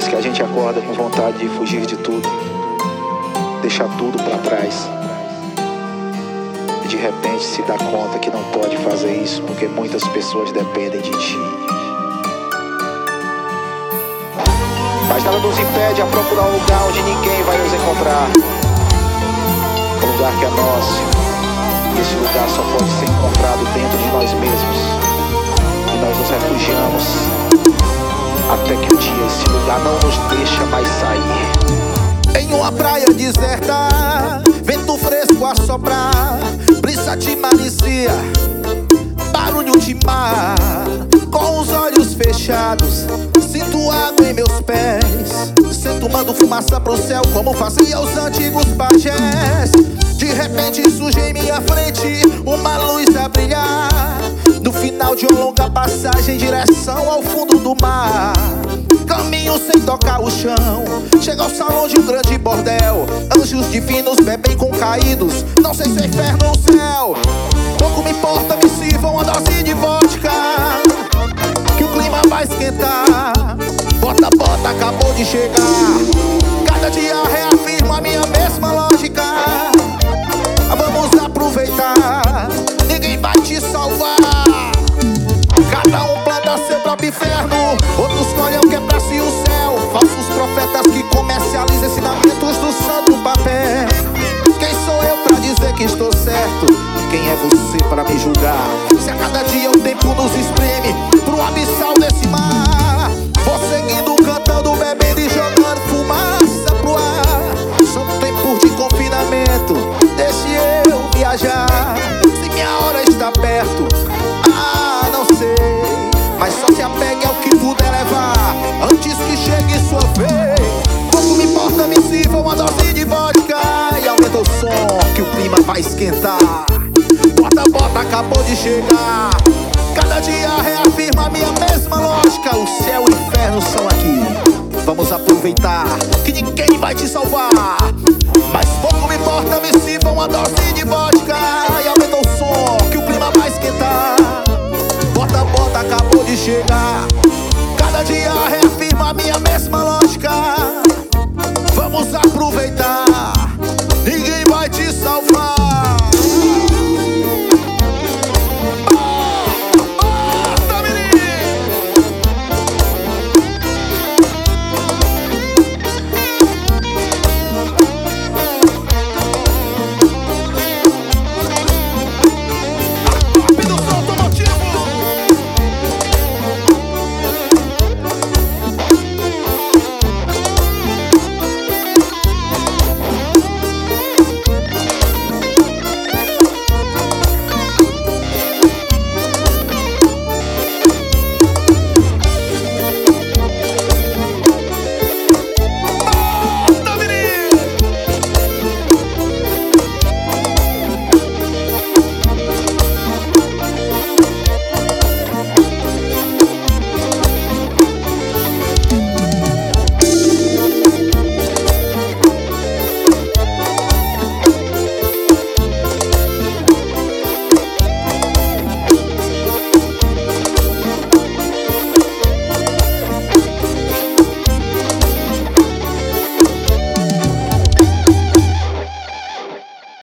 que a gente acorda com vontade de fugir de tudo, deixar tudo pra trás, e de repente se dá conta que não pode fazer isso porque muitas pessoas dependem de ti. Mas nada nos impede a procurar um lugar onde ninguém vai nos encontrar, um lugar que é nosso, e esse lugar só pode ser encontrado dentro de nós mesmos, e nós nos refugiamos até que um dia esse lugar não nos deixa mais sair. Em uma praia deserta, vento fresco a soprar, brisa de malícia, barulho de mar. Com os olhos fechados, sinto água em meus pés, sinto mando fumaça pro céu como faziam os antigos pajés. De repente surge em minha frente uma luz a brilhar, no final de uma longa passagem em direção ao fundo do mar. Caminho sem tocar o chão, chega ao salão de um grande bordel. Anjos divinos bebem com caídos, não sei se é inferno ou céu. Pouco me importa, me sirvam uma dose de vodka, que o clima vai esquentar. Bota, bota, acabou de chegar. Cada dia reafirmo a minha mesma lógica. Vamos aproveitar, ninguém vai te salvar. Cada um planta seu próprio inferno, outros colhem o que é pra si o céu. Falsos profetas que comercializam ensinamentos do santo papel. Quem sou eu pra dizer que estou certo? E quem é você pra me julgar? Se a cada dia o tempo nos espreme pro abissal desse mar, vou seguindo, cantando, bebendo e jogando fumaça pro ar. São tempos de confinamento, deixe eu viajar. Se minha hora está perto, não sei, mas só se apegue ao que puder levar antes que chegue sua vez. Pouco me importa, me sirva uma dose de vodka e aumenta o som que o clima vai esquentar. Bota, bota, acabou de chegar. Cada dia reafirma a minha mesma lógica. O céu e o inferno são aqui, vamos aproveitar que ninguém vai te salvar. Mas pouco me importa, me sirva uma dose de vodka e aumenta o som que o clima vai esquentar. Bota, bota, acabou de chegar. Cada dia reafirma a minha mesma lógica. Vamos aproveitar.